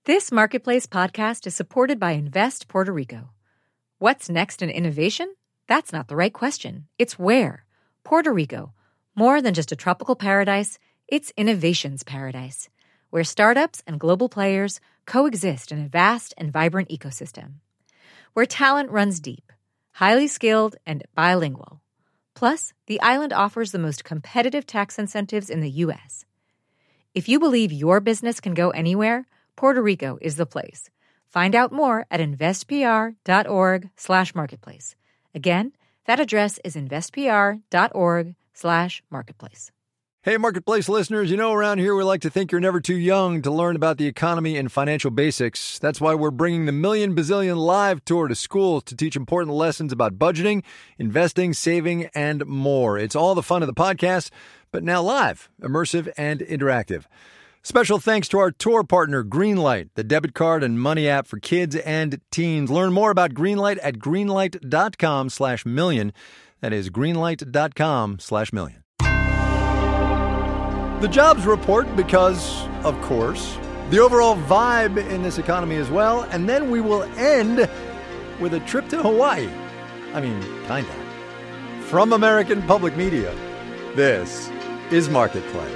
This Marketplace podcast is supported by Invest Puerto Rico. What's next in innovation? That's not the right question. It's where. Puerto Rico. More than just a tropical paradise, it's innovation's paradise, where startups and global players coexist in a vast and vibrant ecosystem. Where talent runs deep, highly skilled, and bilingual. Plus, the island offers the most competitive tax incentives in the U.S. If you believe your business can go anywhere, Puerto Rico is the place. Find out more at investpr.org/marketplace. Again, that address is investpr.org/marketplace. Hey, Marketplace listeners, you know around here we like to think you're never too young to learn about the economy and financial basics. That's why we're bringing the Million Bazillion Live Tour to schools to teach important lessons about budgeting, investing, saving, and more. It's all the fun of the podcast, but now live, immersive, and interactive. Special thanks to our tour partner, Greenlight, the debit card and money app for kids and teens. Learn more about Greenlight at greenlight.com/million. That is greenlight.com/million. The jobs report because, of course, the overall vibe in this economy as well. And then we will end with a trip to Hawaii. I mean, kind of. From American Public Media, this is Marketplace.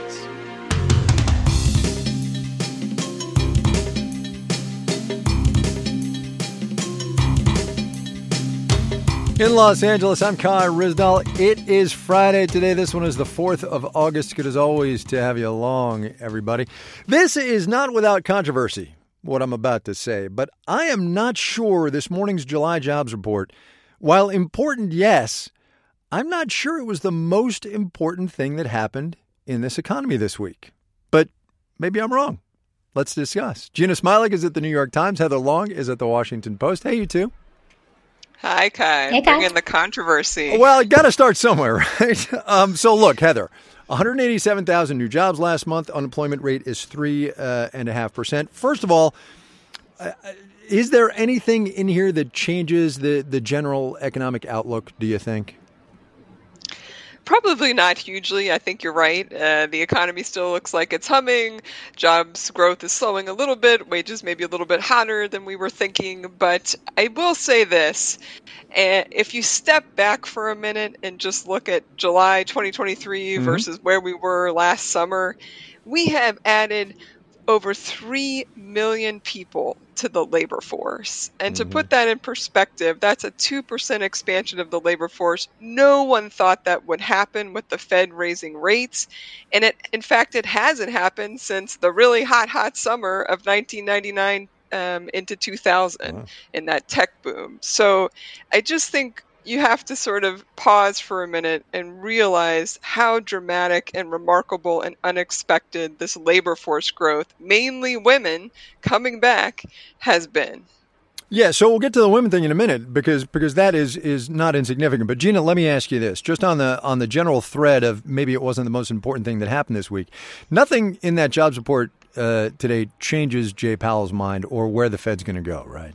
In Los Angeles, I'm Kai Ryssdal. It is Friday today. This one is the 4th of August. Good as always to have you along, everybody. This is not without controversy, what I'm about to say, but I am not sure this morning's July jobs report, while important, yes, I'm not sure it was the most important thing that happened in this economy this week. But maybe I'm wrong. Let's discuss. Gina Smialik is at the New York Times. Heather Long is at the Washington Post. Hey, you two. Hi, Kai. Hey, Kai. Bring in the controversy. Well, got to start somewhere, right? So look, Heather, 187,000 new jobs last month. Unemployment rate is 3.5%. First of all, is there anything in here that changes the general economic outlook, do you think? Probably not hugely. I think you're right. The economy still looks like it's humming. Jobs growth is slowing a little bit. Wages maybe a little bit hotter than we were thinking. But I will say this. If you step back for a minute and just look at July 2023 versus where we were last summer, we have added over 3 million people to the labor force. And to put that in perspective, that's a 2% expansion of the labor force. No one thought that would happen with the Fed raising rates. And in fact, it hasn't happened since the really hot summer of 1999 into 2000 in that tech boom. So I just think you have to sort of pause for a minute and realize how dramatic and remarkable and unexpected this labor force growth, mainly women coming back, has been. Yeah, so we'll get to the women thing in a minute because that is not insignificant. But Gina, let me ask you this, just on the general thread of maybe it wasn't the most important thing that happened this week. Nothing in that jobs report today changes Jay Powell's mind or where the Fed's going to go, right?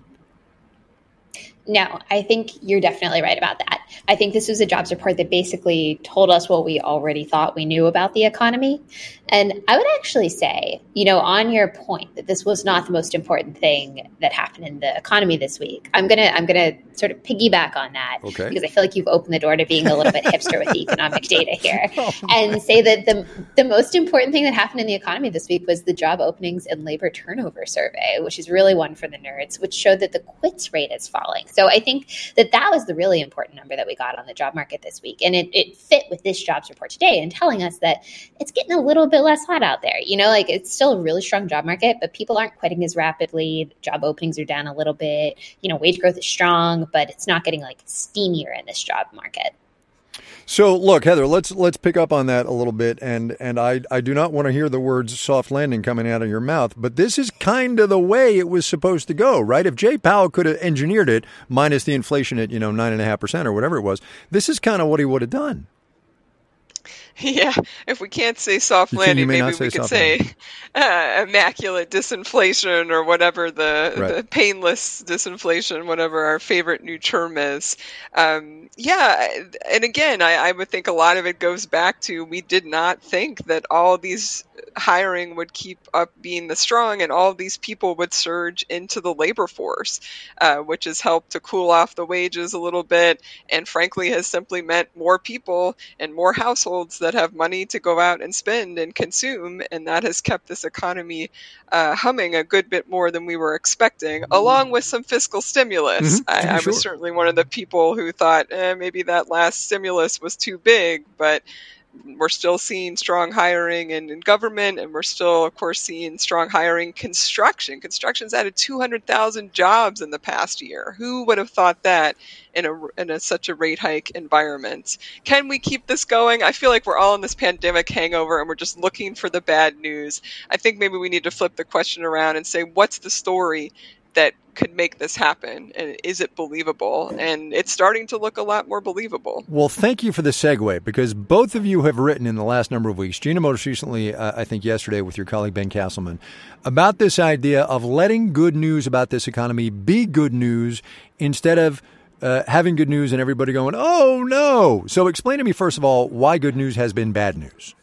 No, I think you're definitely right about that. I think this was a jobs report that basically told us what we already thought we knew about the economy. And I would actually say, on your point that this was not the most important thing that happened in the economy this week, I'm gonna sort of piggyback on that because I feel like you've opened the door to being a little bit hipster with the economic data here, and say that the most important thing that happened in the economy this week was the job openings and labor turnover survey, which is really one for the nerds, which showed that the quits rate is falling. So I think that was the really important number that we got on the job market this week. And it fit with this jobs report today and telling us that it's getting a little bit less hot out there. It's still a really strong job market, but people aren't quitting as rapidly. Job openings are down a little bit. Wage growth is strong, but it's not getting steamier in this job market. So look, Heather, let's pick up on that a little bit. And I do not want to hear the words soft landing coming out of your mouth, but this is kind of the way it was supposed to go, right? If Jay Powell could have engineered it minus the inflation at, 9.5% or whatever it was, this is kind of what he would have done. Yeah, if we can't say soft landing, maybe we could say immaculate disinflation or whatever the painless disinflation, whatever our favorite new term is. Yeah, and again, I would think a lot of it goes back to we did not think that all these hiring would keep up being the strong, and all these people would surge into the labor force, which has helped to cool off the wages a little bit, and frankly has simply meant more people and more households that have money to go out and spend and consume, and that has kept this economy humming a good bit more than we were expecting, along with some fiscal stimulus. I was certainly one of the people who thought maybe that last stimulus was too big, but we're still seeing strong hiring in government, and we're still, of course, seeing strong hiring construction. Construction's added 200,000 jobs in the past year. Who would have thought that in such a rate hike environment? Can we keep this going? I feel like we're all in this pandemic hangover, and we're just looking for the bad news. I think maybe we need to flip the question around and say, what's the story that could make this happen, and is it believable? And it's starting to look a lot more believable. Well, thank you for the segue, because both of you have written in the last number of weeks, Gina most recently, I think yesterday with your colleague Ben Castleman, about this idea of letting good news about this economy be good news instead of having good news and everybody going, oh no. So explain to me, first of all, why good news has been bad news.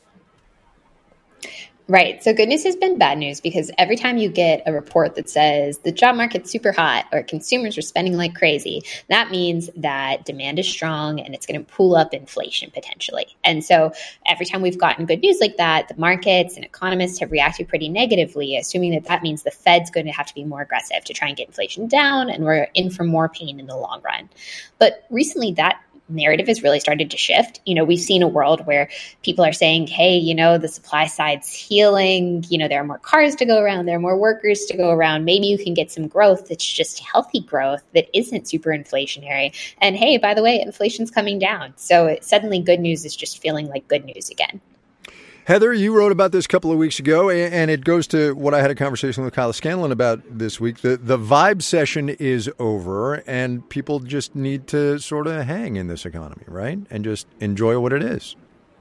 Right. So good news has been bad news because every time you get a report that says the job market's super hot or consumers are spending like crazy, that means that demand is strong and it's going to pull up inflation potentially. And so every time we've gotten good news like that, the markets and economists have reacted pretty negatively, assuming that that means the Fed's going to have to be more aggressive to try and get inflation down, and we're in for more pain in the long run. But recently that narrative has really started to shift. We've seen a world where people are saying, hey, the supply side's healing. There are more cars to go around. There are more workers to go around. Maybe you can get some growth that's just healthy growth that isn't super inflationary. And hey, by the way, inflation's coming down. So suddenly good news is just feeling like good news again. Heather, you wrote about this a couple of weeks ago, and it goes to what I had a conversation with Kyla Scanlon about this week. The vibe session is over, and people just need to sort of hang in this economy, right? And just enjoy what it is.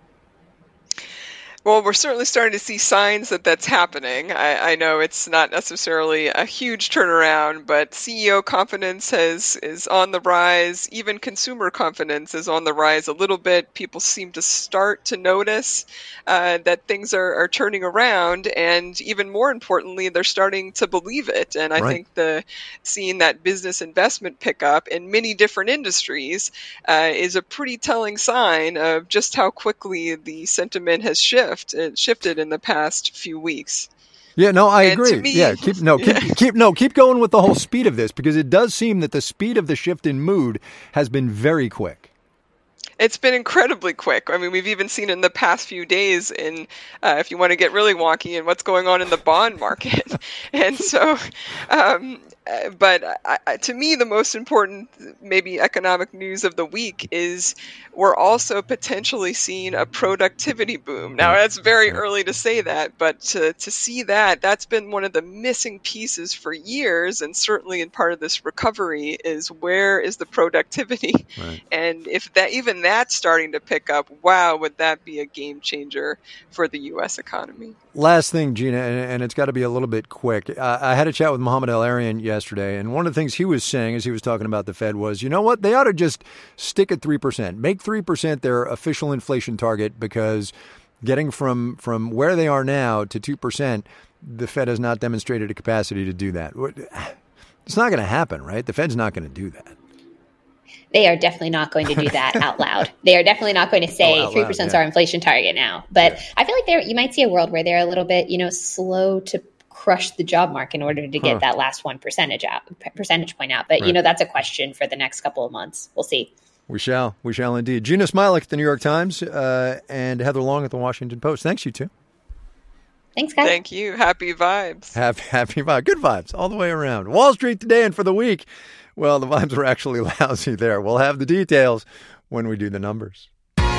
Well, we're certainly starting to see signs that that's happening. I know it's not necessarily a huge turnaround, but CEO confidence is on the rise. Even consumer confidence is on the rise a little bit. People seem to start to notice that things are turning around, and even more importantly, they're starting to believe it. And I think seeing that business investment pick up in many different industries is a pretty telling sign of just how quickly the sentiment has shifted in the past few weeks. Yeah, no, I agree. Keep going with the whole speed of this, because it does seem that the speed of the shift in mood has been very quick. It's been incredibly quick. I mean, we've even seen in the past few days if you want to get really wonky, in what's going on in the bond market. And so, but to me, the most important maybe economic news of the week is we're also potentially seeing a productivity boom. Now, that's very early to say that, but to see that's been one of the missing pieces for years, and certainly in part of this recovery, is where is the productivity? Right. And if that's starting to pick up, wow, would that be a game changer for the U.S. economy? Last thing, Gina, and it's got to be a little bit quick. I had a chat with Mohamed El-Erian yesterday, and one of the things he was saying as he was talking about the Fed was, you know what, they ought to just stick at 3%. Make 3% their official inflation target, because getting from where they are now to 2%, the Fed has not demonstrated a capacity to do that. It's not going to happen, right? The Fed's not going to do that. They are definitely not going to do that out loud. They are definitely not going to say 3% is our inflation target now. But I feel like you might see a world where they're a little bit, slow to crush the job market in order to get that last 1 percentage point out. But, that's a question for the next couple of months. We'll see. We shall indeed. Gina Smialek at the New York Times and Heather Long at the Washington Post. Thanks, you two. Thanks, guys. Thank you. Happy vibes. Happy vibes. Good vibes all the way around. Wall Street today and for the week. Well, the vibes were actually lousy there. We'll have the details when we do the numbers.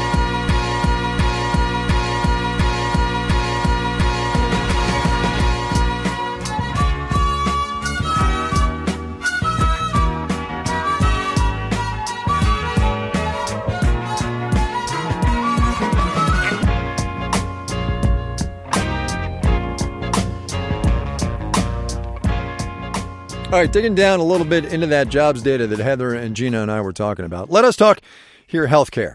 All right, digging down a little bit into that jobs data that Heather and Gina and I were talking about. Let us talk here healthcare,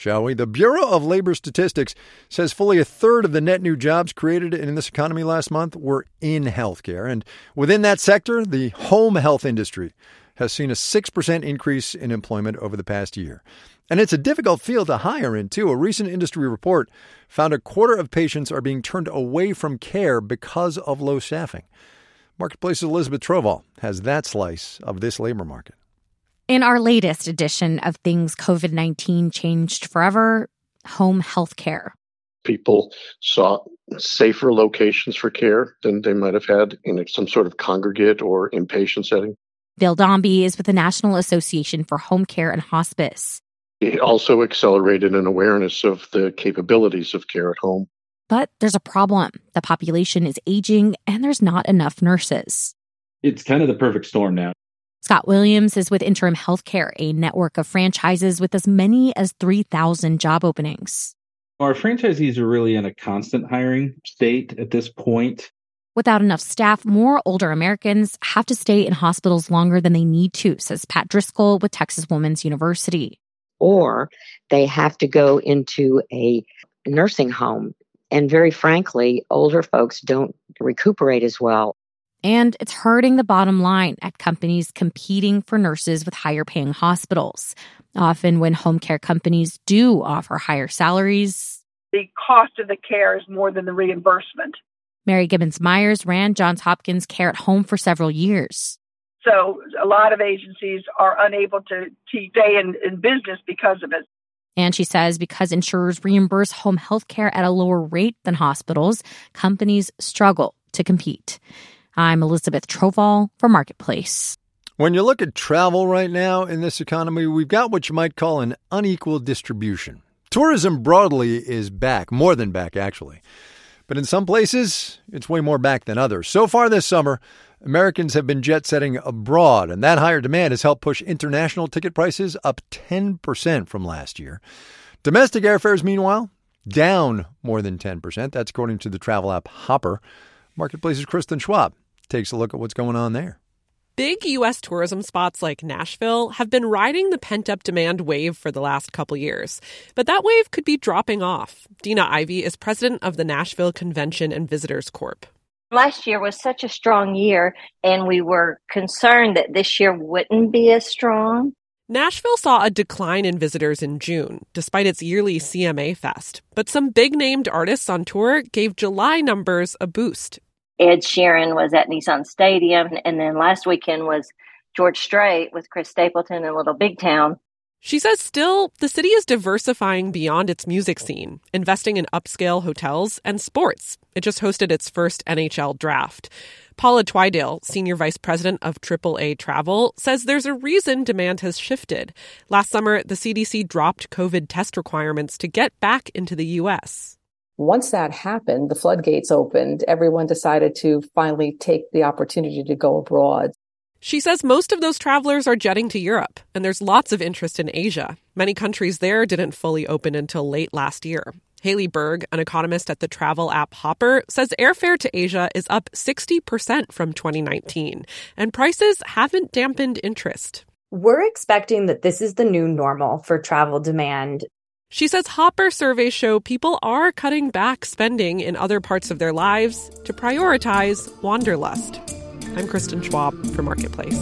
shall we? The Bureau of Labor Statistics says fully a third of the net new jobs created in this economy last month were in healthcare. And within that sector, the home health industry has seen a 6% increase in employment over the past year. And it's a difficult field to hire in, too. A recent industry report found a quarter of patients are being turned away from care because of low staffing. Marketplace's Elizabeth Trovall has that slice of this labor market. In our latest edition of Things COVID-19 Changed Forever, home health care. People sought safer locations for care than they might have had in some sort of congregate or inpatient setting. Bill Dombey is with the National Association for Home Care and Hospice. It also accelerated an awareness of the capabilities of care at home. But there's a problem. The population is aging and there's not enough nurses. It's kind of the perfect storm now. Scott Williams is with Interim Healthcare, a network of franchises with as many as 3,000 job openings. Our franchisees are really in a constant hiring state at this point. Without enough staff, more older Americans have to stay in hospitals longer than they need to, says Pat Driscoll with Texas Women's University. Or they have to go into a nursing home. And very frankly, older folks don't recuperate as well. And it's hurting the bottom line at companies competing for nurses with higher paying hospitals. Often when home care companies do offer higher salaries, the cost of the care is more than the reimbursement. Mary Gibbons Myers ran Johns Hopkins Care at Home for several years. So a lot of agencies are unable to stay in business because of it. And she says because insurers reimburse home health care at a lower rate than hospitals, companies struggle to compete. I'm Elizabeth Trovall for Marketplace. When you look at travel right now in this economy, we've got what you might call an unequal distribution. Tourism broadly is back, more than back, actually. But in some places, it's way more back than others. So far this summer, Americans have been jet-setting abroad, and that higher demand has helped push international ticket prices up 10% from last year. Domestic airfares, meanwhile, down more than 10%. That's according to the travel app Hopper. Marketplace's Kristen Schwab takes a look at what's going on there. Big U.S. tourism spots like Nashville have been riding the pent-up demand wave for the last couple years. But that wave could be dropping off. Dina Ivey is president of the Nashville Convention and Visitors Corp. Last year was such a strong year, and we were concerned that this year wouldn't be as strong. Nashville saw a decline in visitors in June, despite its yearly CMA Fest. But some big-named artists on tour gave July numbers a boost. Ed Sheeran was at Nissan Stadium, and then last weekend was George Strait with Chris Stapleton in Little Big Town. She says still, the city is diversifying beyond its music scene, investing in upscale hotels and sports. It just hosted its first NHL draft. Paula Twydale, senior vice president of AAA Travel, says there's a reason demand has shifted. Last summer, the CDC dropped COVID test requirements to get back into the U.S. Once that happened, the floodgates opened. Everyone decided to finally take the opportunity to go abroad. She says most of those travelers are jetting to Europe, and there's lots of interest in Asia. Many countries there didn't fully open until late last year. Haley Berg, an economist at the travel app Hopper, says airfare to Asia is up 60% from 2019, and prices haven't dampened interest. We're expecting that this is the new normal for travel demand. She says Hopper surveys show people are cutting back spending in other parts of their lives to prioritize wanderlust. I'm Kristen Schwab for Marketplace.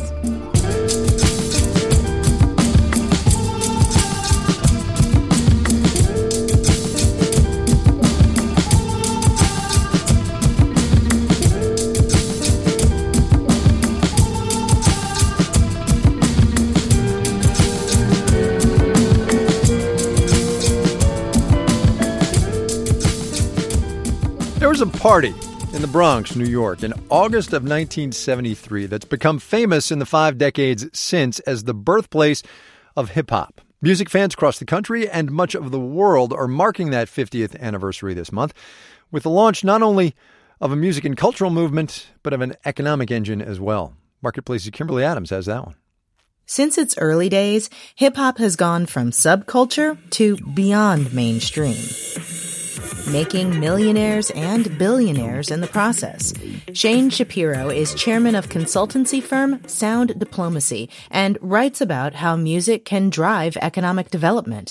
There was a party in the Bronx, New York, in August of 1973 that's become famous in the 5 decades since as the birthplace of hip-hop. Music fans across the country and much of the world are marking that 50th anniversary this month with the launch not only of a music and cultural movement, but of an economic engine as well. Marketplace's Kimberly Adams has that one. Since its early days, hip-hop has gone from subculture to beyond mainstream, making millionaires and billionaires in the process. Shane Shapiro is chairman of consultancy firm Sound Diplomacy and writes about how music can drive economic development.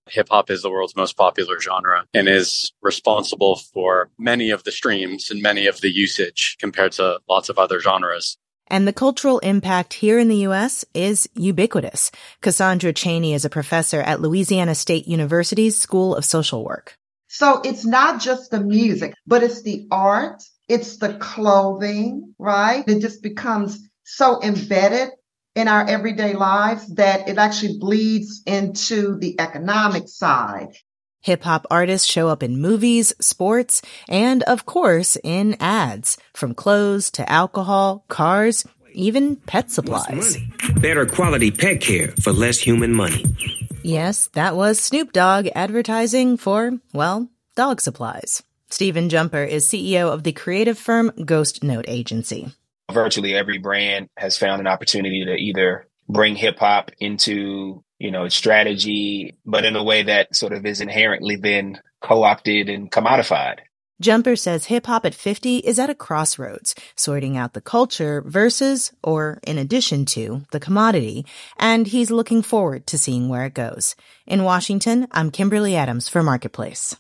Hip hop is the world's most popular genre and is responsible for many of the streams and many of the usage compared to lots of other genres. And the cultural impact here in the U.S. is ubiquitous. Cassandra Cheney is a professor at Louisiana State University's School of Social Work. So it's not just the music, but it's the art, it's the clothing, right? It just becomes so embedded in our everyday lives that it actually bleeds into the economic side. Hip-hop artists show up in movies, sports, and, of course, in ads. From clothes to alcohol, cars, even pet supplies. Better quality pet care for less human money. Yes, that was Snoop Dogg advertising for, well, dog supplies. Stephen Jumper is CEO of the creative firm Ghost Note Agency. Virtually every brand has found an opportunity to either bring hip hop into, its strategy, but in a way that sort of is inherently then co-opted and commodified. Jumper says hip-hop at 50 is at a crossroads, sorting out the culture versus, or in addition to, the commodity, and he's looking forward to seeing where it goes. In Washington, I'm Kimberly Adams for Marketplace.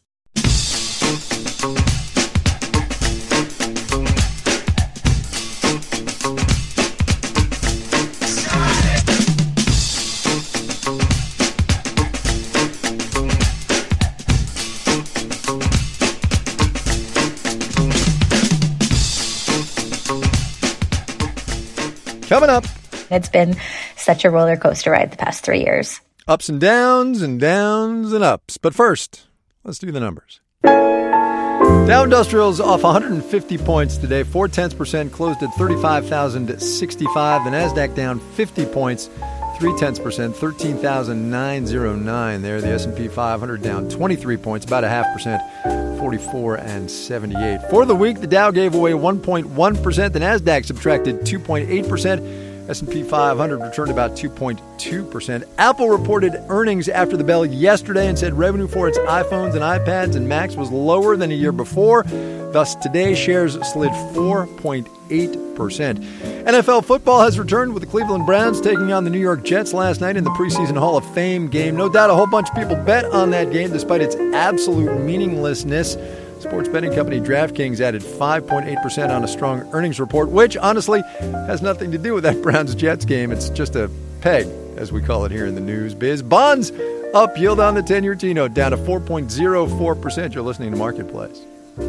Coming up. It's been such a roller coaster ride the past 3 years. Ups and downs and downs and ups. But first, let's do the numbers. Dow Industrials off 150 points today, 0.4%, closed at 35,065. The Nasdaq down 50 points, 0.3%, 13,909 there. The S&P 500 down 23 points, about 0.5%, 44,78. For the week, the Dow gave away 1.1%. The Nasdaq subtracted 2.8%. S&P 500 returned about 2.2%. Apple reported earnings after the bell yesterday and said revenue for its iPhones and iPads and Macs was lower than a year before. Thus, today shares slid 4.8%. NFL football has returned with the Cleveland Browns taking on the New York Jets last night in the preseason Hall of Fame game. No doubt a whole bunch of people bet on that game despite its absolute meaninglessness. Sports betting company DraftKings added 5.8% on a strong earnings report, which honestly has nothing to do with that Browns-Jets game. It's just a peg, as we call it here in the news biz. Bonds up, yield on the 10-year T-note down to 4.04%. You're listening to Marketplace.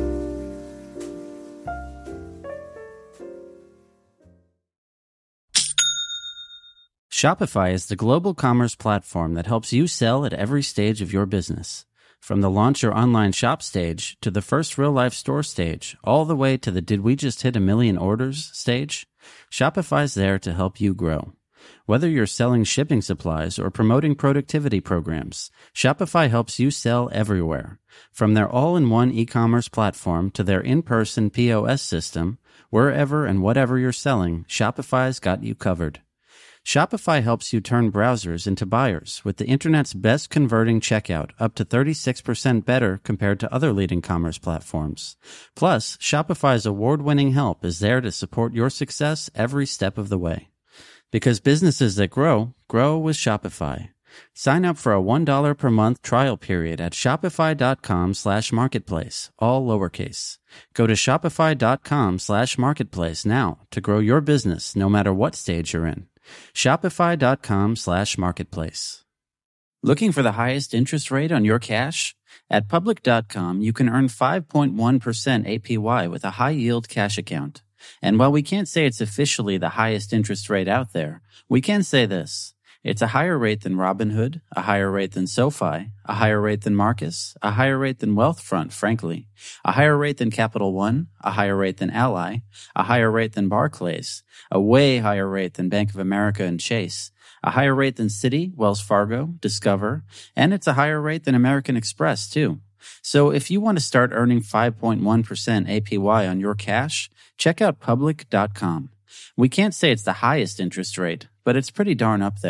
Shopify is the global commerce platform that helps you sell at every stage of your business. From the launch your online shop stage to the first real-life store stage, all the way to the did we just hit 1 million orders stage, Shopify's there to help you grow. Whether you're selling shipping supplies or promoting productivity programs, Shopify helps you sell everywhere. From their all-in-one e-commerce platform to their in-person POS system, wherever and whatever you're selling, Shopify's got you covered. Shopify helps you turn browsers into buyers with the internet's best converting checkout, up to 36% better compared to other leading commerce platforms. Plus, Shopify's award-winning help is there to support your success every step of the way. Because businesses that grow, grow with Shopify. Sign up for a $1 per month trial period at shopify.com/marketplace, all lowercase. Go to shopify.com/marketplace now to grow your business no matter what stage you're in. Shopify.com/marketplace. Looking for the highest interest rate on your cash? At Public.com, you can earn 5.1% APY with a high-yield cash account. And while we can't say it's officially the highest interest rate out there, we can say this. It's a higher rate than Robinhood, a higher rate than SoFi, a higher rate than Marcus, a higher rate than Wealthfront, frankly, a higher rate than Capital One, a higher rate than Ally, a higher rate than Barclays, a way higher rate than Bank of America and Chase, a higher rate than Citi, Wells Fargo, Discover, and it's a higher rate than American Express, too. So if you want to start earning 5.1% APY on your cash, check out Public.com. We can't say it's the highest interest rate, but it's pretty darn up there.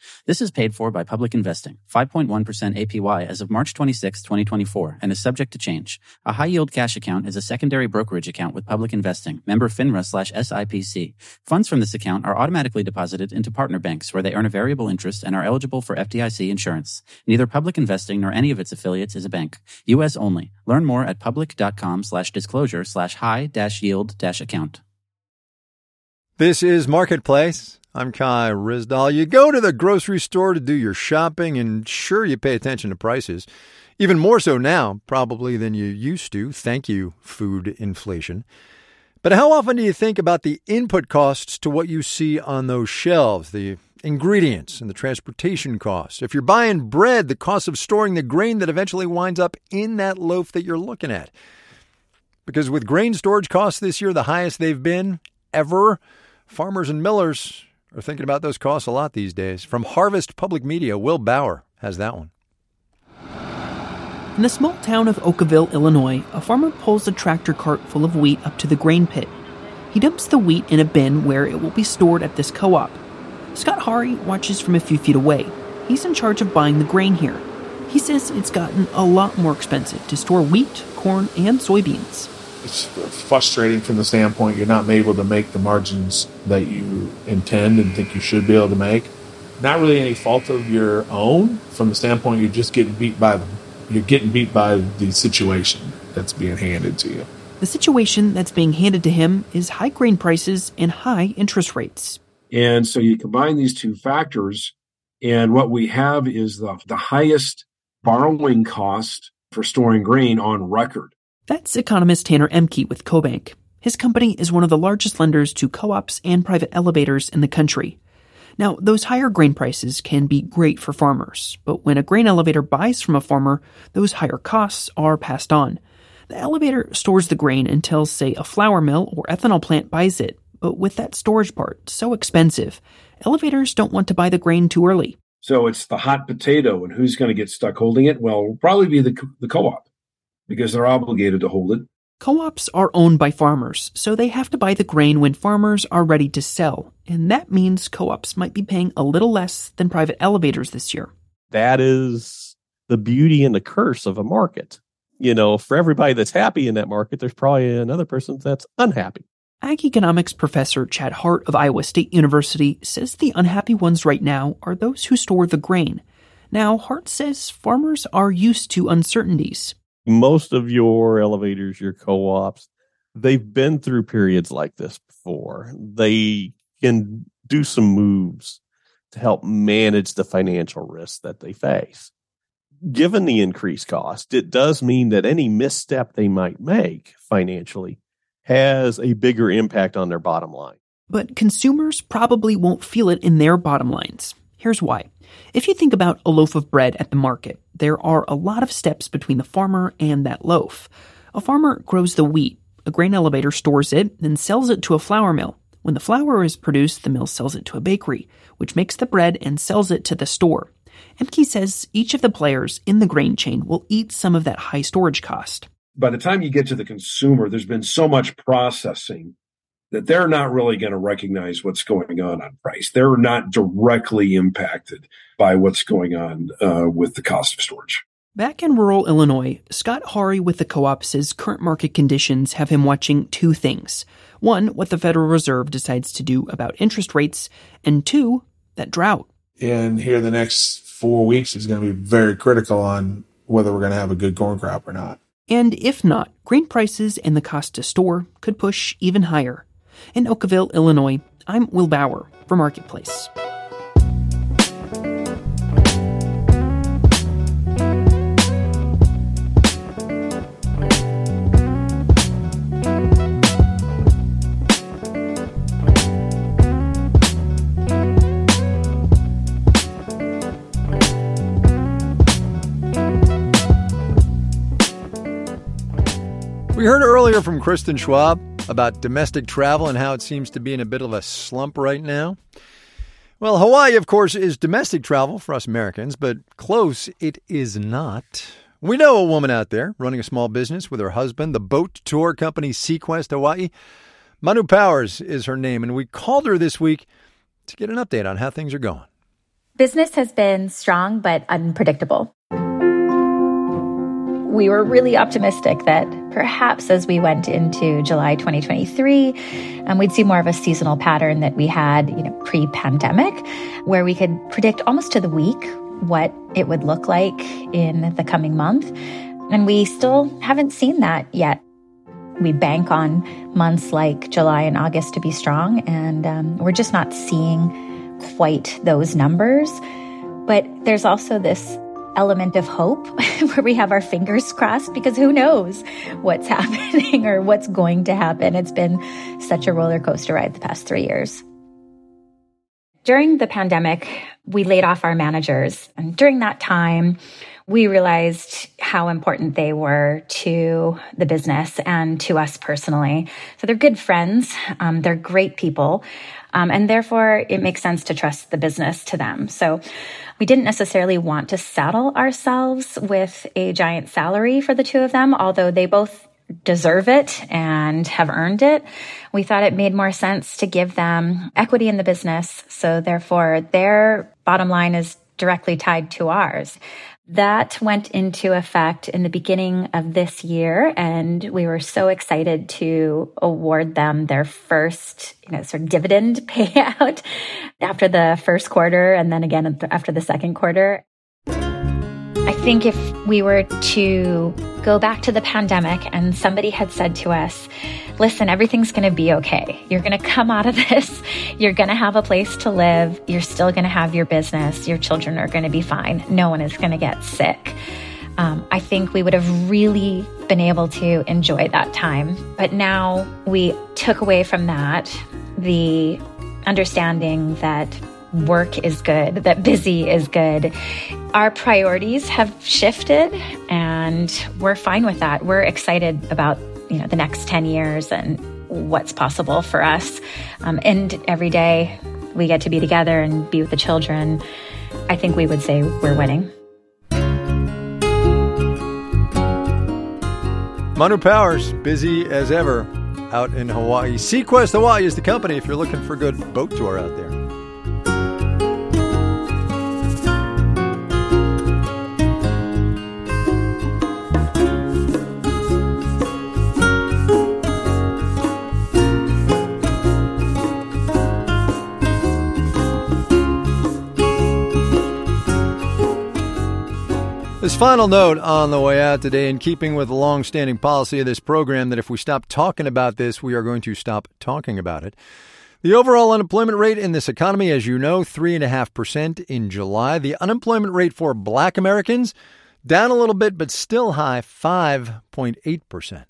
This is paid for by Public Investing, 5.1% APY as of March 26, 2024, and is subject to change. A high-yield cash account is a secondary brokerage account with Public Investing, member FINRA/SIPC. Funds from this account are automatically deposited into partner banks where they earn a variable interest and are eligible for FDIC insurance. Neither Public Investing nor any of its affiliates is a bank. U.S. only. Learn more at public.com/disclosure/high-yield-account. This is Marketplace. I'm Kai Ryssdal. You go to the grocery store to do your shopping, and sure, you pay attention to prices. Even more so now, probably, than you used to. Thank you, food inflation. But how often do you think about the input costs to what you see on those shelves, the ingredients and the transportation costs? If you're buying bread, the cost of storing the grain that eventually winds up in that loaf that you're looking at. Because with grain storage costs this year, the highest they've been ever, farmers and millers are thinking about those costs a lot these days. From Harvest Public Media, Will Bauer has that one. In the small town of Oakville, Illinois, a farmer pulls a tractor cart full of wheat up to the grain pit. He dumps the wheat in a bin where it will be stored at this co-op. Scott Hari watches from a few feet away. He's in charge of buying the grain here. He says it's gotten a lot more expensive to store wheat, corn, and soybeans. It's frustrating from the standpoint you're not able to make the margins that you intend and think you should be able to make. Not really any fault of your own from the standpoint you're just getting beat by the situation that's being handed to you. The situation that's being handed to him is high grain prices and high interest rates. And so you combine these two factors, and what we have is the highest borrowing cost for storing grain on record. That's economist Tanner Emke with CoBank. His company is one of the largest lenders to co-ops and private elevators in the country. Now, those higher grain prices can be great for farmers, but when a grain elevator buys from a farmer, those higher costs are passed on. The elevator stores the grain until, say, a flour mill or ethanol plant buys it, but with that storage part so expensive, elevators don't want to buy the grain too early. So it's the hot potato, and who's going to get stuck holding it? Well, it'll probably be the co-op, because they're obligated to hold it. Co-ops are owned by farmers, so they have to buy the grain when farmers are ready to sell. And that means co-ops might be paying a little less than private elevators this year. That is the beauty and the curse of a market. You know, for everybody that's happy in that market, there's probably another person that's unhappy. Ag economics professor Chad Hart of Iowa State University says the unhappy ones right now are those who store the grain. Now, Hart says farmers are used to uncertainties. Most of your elevators, your co-ops, they've been through periods like this before. They can do some moves to help manage the financial risks that they face. Given the increased cost, it does mean that any misstep they might make financially has a bigger impact on their bottom line. But consumers probably won't feel it in their bottom lines. Here's why. If you think about a loaf of bread at the market, there are a lot of steps between the farmer and that loaf. A farmer grows the wheat. A grain elevator stores it, then sells it to a flour mill. When the flour is produced, the mill sells it to a bakery, which makes the bread and sells it to the store. Emke says each of the players in the grain chain will eat some of that high storage cost. By the time you get to the consumer, there's been so much processing that they're not really going to recognize what's going on price. They're not directly impacted by what's going on with the cost of storage. Back in rural Illinois, Scott Hari with the co-op says current market conditions have him watching two things. One, what the Federal Reserve decides to do about interest rates, and two, that drought. And here the next 4 weeks is going to be very critical on whether we're going to have a good corn crop or not. And if not, grain prices and the cost to store could push even higher. In Oakville, Illinois, I'm Will Bauer for Marketplace. We heard earlier from Kristen Schwab about domestic travel and how it seems to be in a bit of a slump right now. Well, Hawaii, of course, is domestic travel for us Americans, but close it is not. We know a woman out there running a small business with her husband, the boat tour company Sequest Hawaii. Manu Powers is her name, and we called her this week to get an update on how things are going. Business has been strong but unpredictable. We were really optimistic that perhaps as we went into July 2023, we'd see more of a seasonal pattern that we had, pre-pandemic, where we could predict almost to the week what it would look like in the coming month. And we still haven't seen that yet. We bank on months like July and August to be strong, and we're just not seeing quite those numbers. But there's also this element of hope where we have our fingers crossed, because who knows what's happening or what's going to happen. It's been such a roller coaster ride the past 3 years. During the pandemic, we laid off our managers. And during that time, we realized how important they were to the business and to us personally. So they're good friends. They're great people. And therefore, it makes sense to trust the business to them. So we didn't necessarily want to saddle ourselves with a giant salary for the two of them, although they both deserve it and have earned it. We thought it made more sense to give them equity in the business. So therefore, their bottom line is directly tied to ours. That went into effect in the beginning of this year, and we were so excited to award them their first, sort of dividend payout after the first quarter and then again after the second quarter. I think if we were to go back to the pandemic and somebody had said to us, listen, everything's going to be okay. You're going to come out of this. You're going to have a place to live. You're still going to have your business. Your children are going to be fine. No one is going to get sick. I think we would have really been able to enjoy that time. But now we took away from that the understanding that work is good, that busy is good. Our priorities have shifted, and we're fine with that. We're excited about, the next 10 years and what's possible for us. And every day we get to be together and be with the children. I think we would say we're winning. Manu Powers, busy as ever out in Hawaii. Sequest Hawaii is the company if you're looking for a good boat tour out there. This final note on the way out today, in keeping with the long-standing policy of this program that if we stop talking about this, we are going to stop talking about it. The overall unemployment rate in this economy, as you know, 3.5% in July. The unemployment rate for Black Americans, down a little bit, but still high, 5.8%.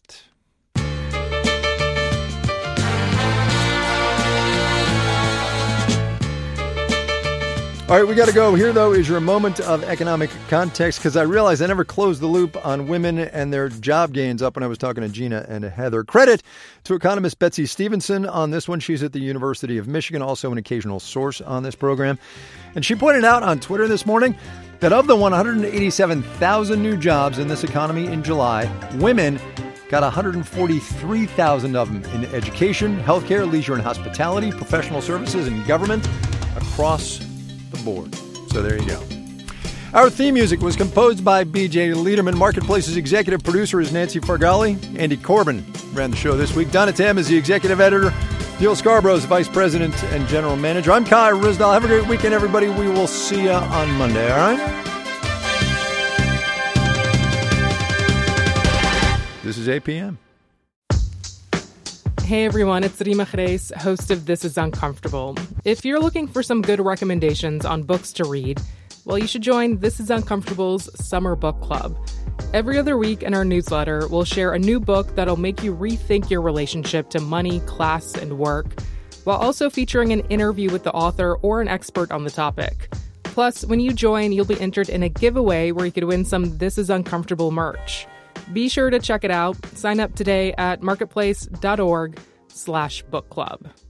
All right, we got to go. Here, though, is your moment of economic context, because I realized I never closed the loop on women and their job gains up when I was talking to Gina and Heather. Credit to economist Betsy Stevenson on this one. She's at the University of Michigan, also an occasional source on this program. And she pointed out on Twitter this morning that of the 187,000 new jobs in this economy in July, women got 143,000 of them in education, healthcare, leisure and hospitality, professional services, and government across the board. So there you go. Our theme music was composed by B.J. Liederman. Marketplace's executive producer is Nancy Fargali. Andy Corbin ran the show this week. Donna Tam is the executive editor. Neil Scarborough is vice president and general manager. I'm Kai Ryssdal. Have a great weekend, everybody. We will see you on Monday, all right? This is APM. Hey everyone, it's Rima Reis, host of This Is Uncomfortable. If you're looking for some good recommendations on books to read, well, you should join This Is Uncomfortable's Summer Book Club. Every other week in our newsletter, we'll share a new book that'll make you rethink your relationship to money, class, and work, while also featuring an interview with the author or an expert on the topic. Plus, when you join, you'll be entered in a giveaway where you could win some This Is Uncomfortable merch. Be sure to check it out. Sign up today at marketplace.org/book club.